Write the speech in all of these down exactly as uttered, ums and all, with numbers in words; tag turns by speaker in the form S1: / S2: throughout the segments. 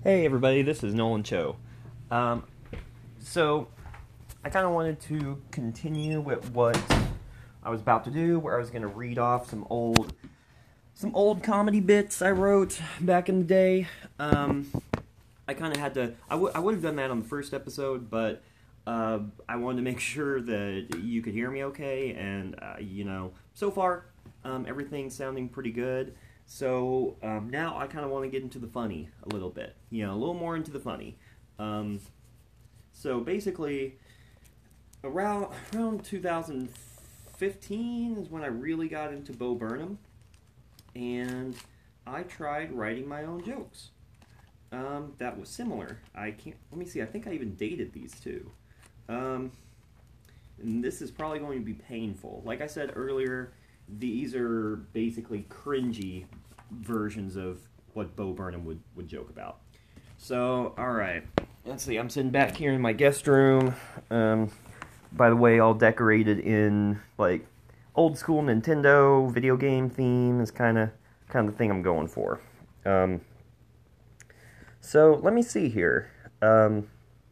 S1: Hey everybody, this is Nolan Cho. Um, so, I kind of wanted to continue with what I was about to do, where I was going to read off some old, some old comedy bits I wrote back in the day. Um, I kind of had to, I, w- I would have done that on the first episode, but uh, I wanted to make sure that you could hear me okay, and, uh, you know, so far, um, everything's sounding pretty good. So um, now I kind of want to get into the funny a little bit, you know, a little more into the funny. Um, so basically, around around two thousand fifteen is when I really got into Bo Burnham, and I tried writing my own jokes. Um, that was similar. I can't. Let me see. I think I even dated these two. Um, and this is probably going to be painful. Like I said earlier, these are basically cringy versions of what Bo Burnham would, would joke about. So, alright. Let's see, I'm sitting back here in my guest room. Um, by the way, all decorated in, like, old school Nintendo video game theme is kind of kind of the thing I'm going for. Um, so, let me see here. Um,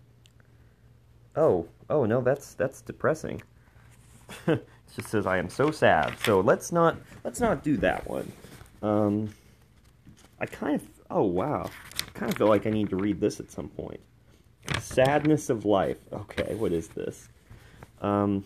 S1: oh, oh no, that's that's depressing. It just says I am so sad. So let's not let's not do that one. Um, I kind of oh wow, I kind of feel like I need to read this at some point. Sadness of life. Okay, what is this? Um,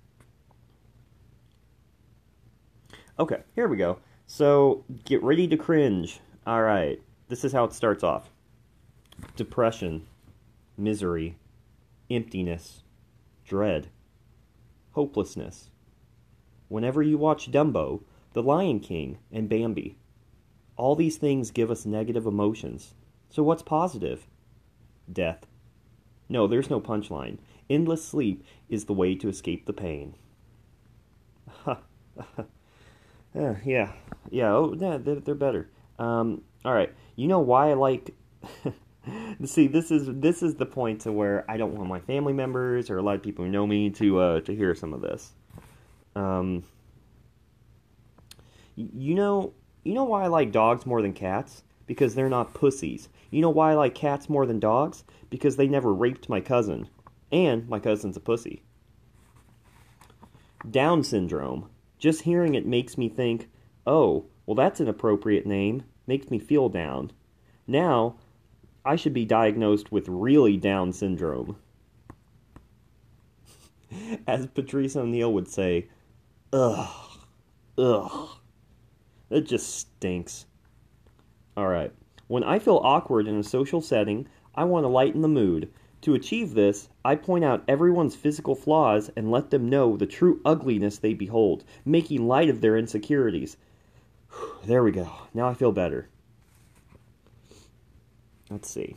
S1: okay, here we go. So get ready to cringe. All right, this is how it starts off. Depression, misery, emptiness, dread, hopelessness. Whenever you watch Dumbo, The Lion King, and Bambi, all these things give us negative emotions. So what's positive? Death. No, there's no punchline. Endless sleep is the way to escape the pain. uh, yeah, yeah, oh, yeah, they're, they're better. Um, all right, you know why I like... See, this is this is the point to where I don't want my family members or a lot of people who know me to uh, to hear some of this. Um, you know, you know why I like dogs more than cats? Because they're not pussies. You know why I like cats more than dogs? Because they never raped my cousin, and my cousin's a pussy. Down syndrome. Just hearing it makes me think, oh, well, that's an appropriate name. Makes me feel down. Now, I should be diagnosed with really Down syndrome. As Patrice O'Neal would say, ugh, ugh. It just stinks. Alright. When I feel awkward in a social setting, I want to lighten the mood. To achieve this, I point out everyone's physical flaws and let them know the true ugliness they behold, making light of their insecurities. There we go. Now I feel better. Let's see.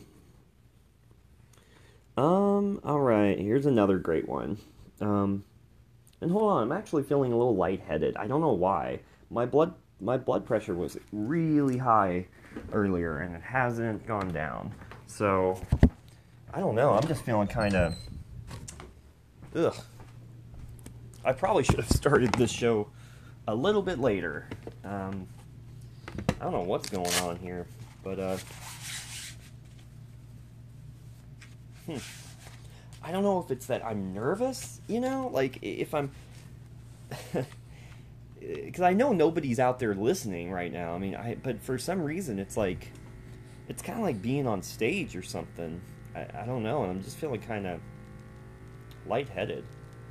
S1: Um, alright, here's another great one. Um, and hold on, I'm actually feeling a little lightheaded. I don't know why. My blood my blood pressure was really high earlier, and it hasn't gone down. So, I don't know, I'm just feeling kind of... Ugh. I probably should have started this show a little bit later. Um, I don't know what's going on here, but, uh... Hmm. I don't know if it's that I'm nervous, you know? Like, if I'm... Because I know nobody's out there listening right now. I mean, I but for some reason, it's like... It's kind of like being on stage or something. I, I don't know, and I'm just feeling kind of lightheaded.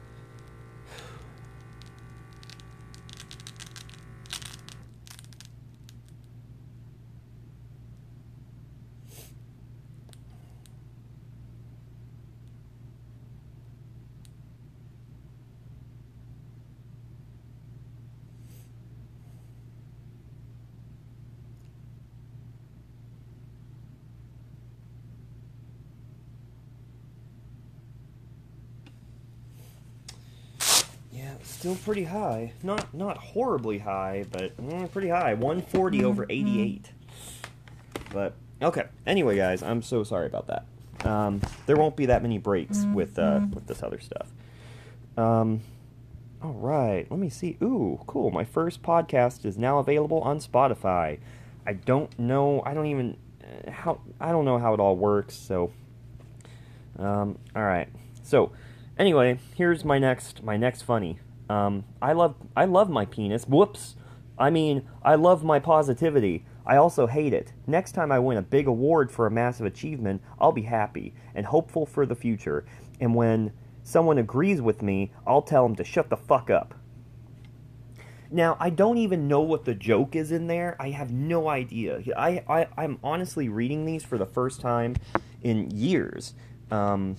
S1: Still pretty high. Not not horribly high, but mm, pretty high. one forty over eighty-eight. But, okay. Anyway, guys, I'm so sorry about that. Um, there won't be that many breaks with, uh, with this other stuff. Um, alright, let me see. Ooh, cool. My first podcast is now available on Spotify. I don't know, I don't even... how I don't know how it all works. So, um, all right. So, anyway, here's my next my next funny. Um, I love I love my penis. Whoops. I mean, I love my positivity. I also hate it. Next time I win a big award for a massive achievement, I'll be happy and hopeful for the future. And when someone agrees with me, I'll tell them to shut the fuck up. Now, I don't even know what the joke is in there. I have no idea. I, I, I'm honestly reading these for the first time in years. Um,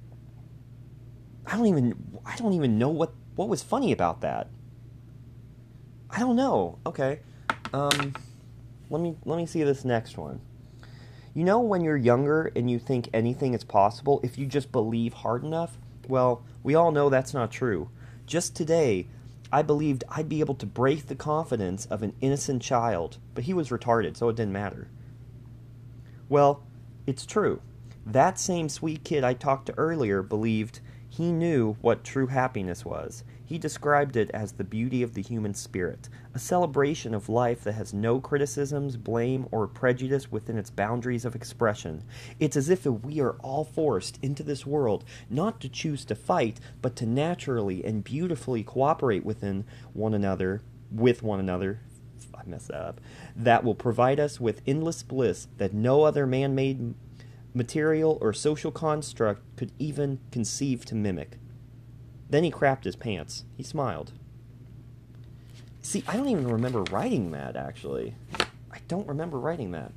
S1: I don't even I don't even know what, what was funny about that. I don't know. Okay. Um, let me let me see this next one. You know when you're younger and you think anything is possible if you just believe hard enough? Well, we all know that's not true. Just today, I believed I'd be able to break the confidence of an innocent child, but he was retarded, so it didn't matter. Well, it's true. That same sweet kid I talked to earlier believed he knew what true happiness was. He described it as the beauty of the human spirit, a celebration of life that has no criticisms, blame, or prejudice within its boundaries of expression. It's as if we are all forced into this world not to choose to fight, but to naturally and beautifully cooperate within one another, with one another, I messed that up, that will provide us with endless bliss that no other man-made material or social construct could even conceive to mimic. Then he crapped his pants. He smiled. See, I don't even remember writing that, actually. I don't remember writing that.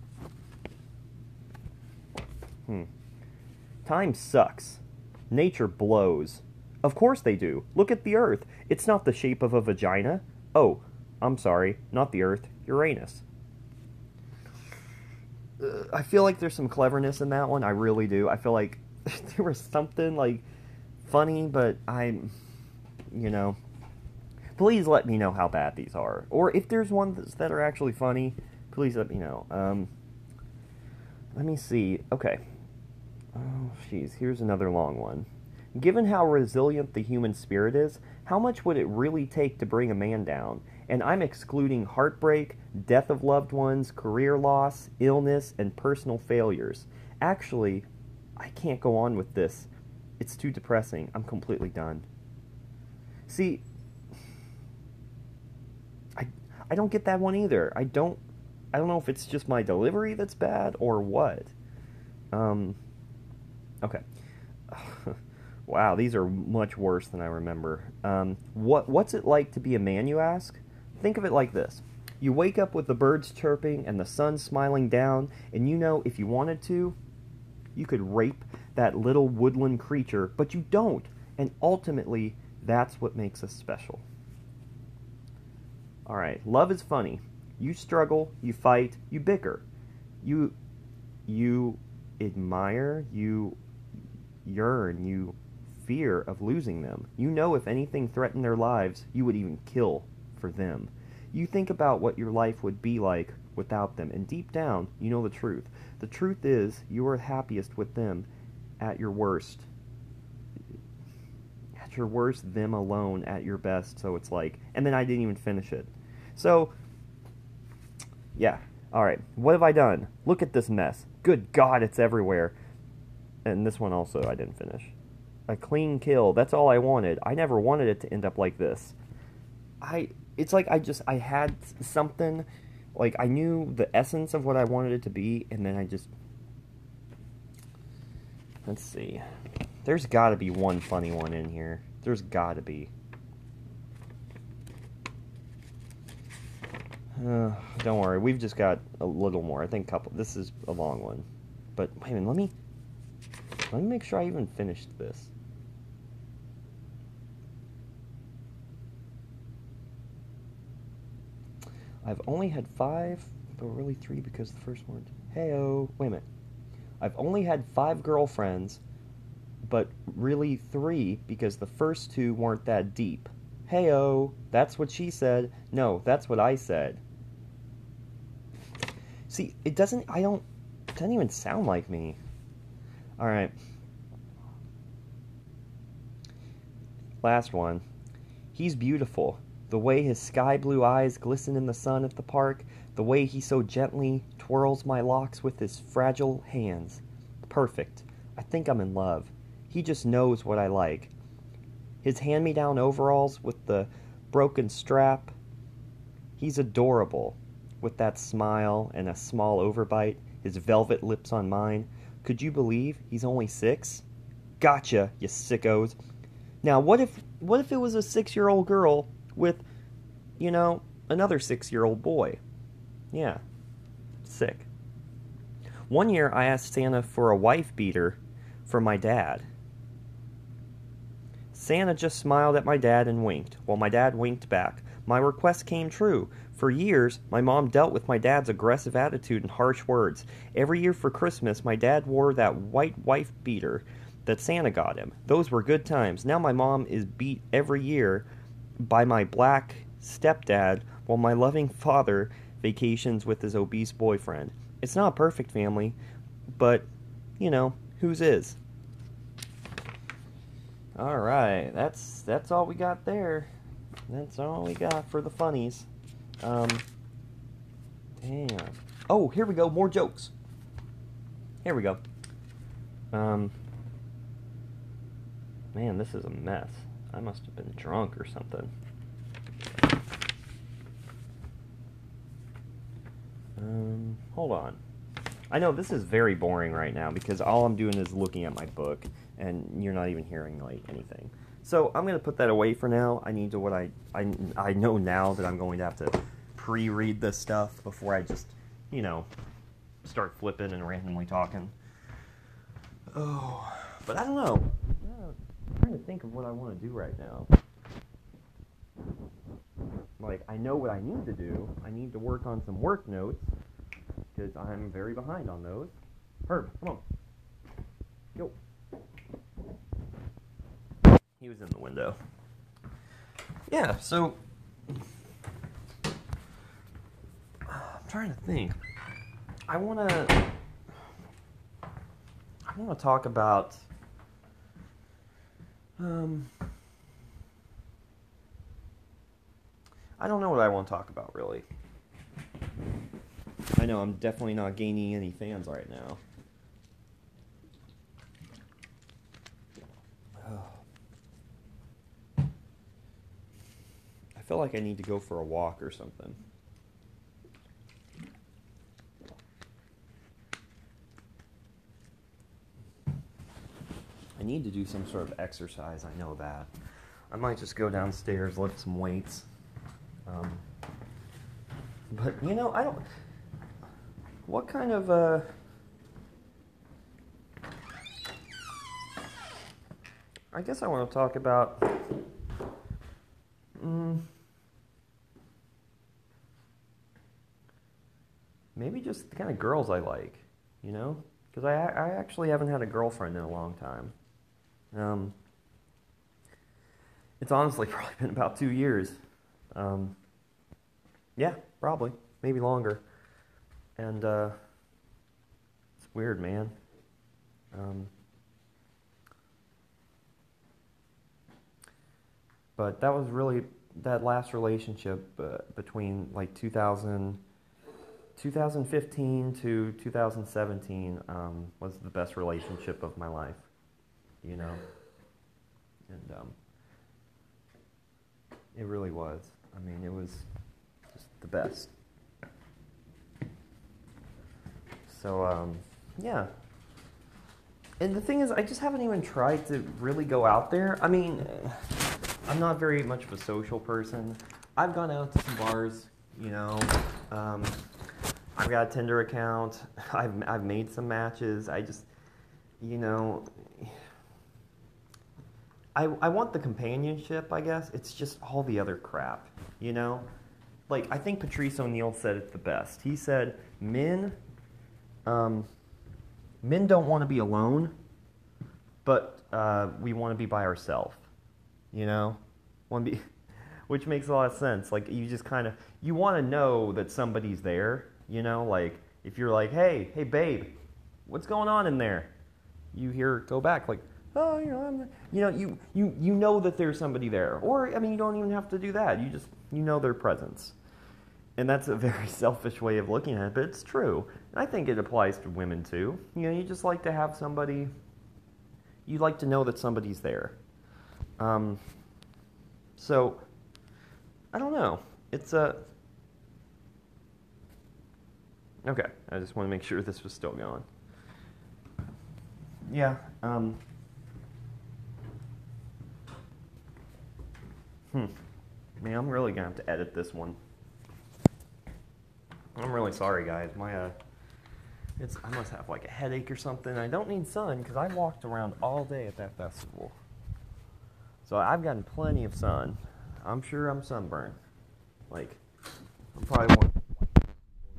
S1: Hmm. Time sucks. Nature blows. Of course they do. Look at the Earth. It's not the shape of a vagina. Oh, I'm sorry. Not the Earth. Uranus. Uh, I feel like there's some cleverness in that one. I really do. I feel like there was something, like, funny, but I'm, you know, please let me know how bad these are. Or if there's ones that are actually funny, please let me know. Um, let me see. Okay. Oh, jeez. Here's another long one. Given how resilient the human spirit is, how much would it really take to bring a man down? And I'm excluding heartbreak, death of loved ones, career loss, illness, and personal failures. Actually, I can't go on with this. It's too depressing. I'm completely done. See, I I don't get that one either. I don't I don't know if it's just my delivery that's bad or what. Um okay. Wow, these are much worse than I remember. Um what what's it like to be a man, you ask? Think of it like this. You wake up with the birds chirping and the sun smiling down, and you know if you wanted to, you could rape that little woodland creature, but you don't. And ultimately, that's what makes us special. Alright, love is funny. You struggle, you fight, you bicker. You, you admire, you yearn, you fear of losing them. You know if anything threatened their lives, you would even kill for them. You think about what your life would be like without them, and deep down, you know the truth. The truth is, you are happiest with them at your worst. At your worst, them alone at your best, so it's like, and then I didn't even finish it. So, yeah, alright, what have I done? Look at this mess. Good God, it's everywhere. And this one also I didn't finish. A clean kill, that's all I wanted. I never wanted it to end up like this. I, it's like I just, I had something, like I knew the essence of what I wanted it to be, and then I just, let's see. There's got to be one funny one in here. There's got to be. Uh, don't worry, we've just got a little more. I think a couple. This is a long one, but wait a minute. Let me let me make sure I even finished this. I've only had five, but really three because the first one. Hey-oh, wait a minute. I've only had five girlfriends, but really three because the first two weren't that deep. Hey-oh, that's what she said. No, that's what I said. See, it doesn't, I don't, it doesn't even sound like me. Alright. Last one. He's beautiful. The way his sky blue eyes glisten in the sun at the park, the way he so gently twirls my locks with his fragile hands. Perfect. I think I'm in love. He just knows what I like. His hand-me-down overalls with the broken strap. He's adorable, with that smile and a small overbite, his velvet lips on mine. Could you believe he's only six? Gotcha, you sickos. Now, what if what if it was a six-year-old girl with, you know, another six-year-old boy? Yeah, sick. One year, I asked Santa for a wife beater for my dad. Santa just smiled at my dad and winked, while my dad winked back. My request came true. For years, my mom dealt with my dad's aggressive attitude and harsh words. Every year for Christmas, my dad wore that white wife beater that Santa got him. Those were good times. Now my mom is beat every year by my black stepdad, while my loving father vacations with his obese boyfriend. It's not a perfect family, but, you know, whose is? Alright, that's that's all we got there. That's all we got for the funnies. Um, damn. Oh, here we go, more jokes. Here we go. Um, man, this is a mess. I must have been drunk or something. Um, hold on. I know this is very boring right now because all I'm doing is looking at my book and you're not even hearing like anything. So I'm going to put that away for now. I need to what I, I, I know now that I'm going to have to pre-read this stuff before I just, you know, start flipping and randomly talking. Oh, but I don't know. I'm trying to think of what I want to do right now. Like, I know what I need to do. I need to work on some work notes because I'm very behind on those. Herb, come on. Go. He was in the window. Yeah, so I'm trying to think. I want to I want to talk about um I don't know what I want to talk about really. I know I'm definitely not gaining any fans right now. I feel like I need to go for a walk or something. I need to do some sort of exercise, I know that. I might just go downstairs, lift some weights. Um, but, you know, I don't... What kind of, uh... I guess I want to talk about... Mm, maybe just the kind of girls I like, you know? Because I, I actually haven't had a girlfriend in a long time. Um, it's honestly probably been about two years. Um, yeah, probably. Maybe longer. And, uh, it's weird, man. Um, but that was really, that last relationship uh, between, like, two thousand, two thousand fifteen to two thousand seventeen um, was the best relationship of my life, you know? And, um, it really was. I mean, it was just the best. So, um, yeah. And the thing is, I just haven't even tried to really go out there. I mean, I'm not very much of a social person. I've gone out to some bars, you know. Um, I've got a Tinder account. I've I've made some matches. I just, you know, I I want the companionship, I guess. It's just all the other crap, you know? Like, I think Patrice O'Neal said it the best. He said, men, um, men don't want to be alone, but uh, we want to be by ourselves, you know? Want to be, which makes a lot of sense. Like, you just kind of, you want to know that somebody's there, you know? Like, if you're like, hey, hey, babe, what's going on in there? You hear, go back, like, oh, you know, I'm, you know, you, you, you know that there's somebody there. Or, I mean, you don't even have to do that. You just, you know their presence. And that's a very selfish way of looking at it, but it's true. And I think it applies to women too. You know, you just like to have somebody, you like to know that somebody's there. Um, so, I don't know. It's a, okay, I just want to make sure this was still going. Yeah, um, hmm, man, I'm really going to have to edit this one. I'm really sorry, guys. My, uh, it's, I must have like a headache or something. I don't need sun because I walked around all day at that festival. So I've gotten plenty of sun. I'm sure I'm sunburned. Like, I'm probably one of the white people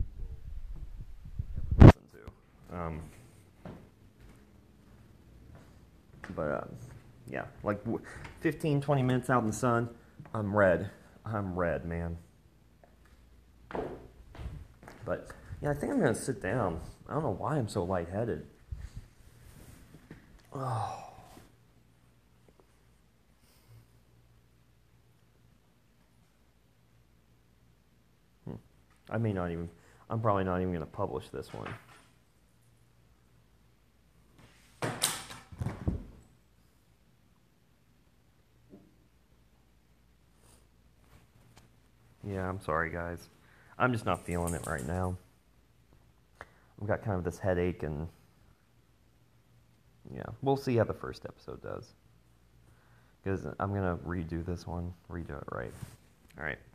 S1: you will ever listen to. Um, but, uh, yeah, like fifteen, twenty minutes out in the sun, I'm red. I'm red, man. But, yeah, I think I'm going to sit down. I don't know why I'm so lightheaded. Oh. Hmm. I may not even, I'm probably not even going to publish this one. Yeah, I'm sorry, guys. I'm just not feeling it right now. I've got kind of this headache, and yeah, we'll see how the first episode does. Because I'm going to redo this one, redo it right. All right.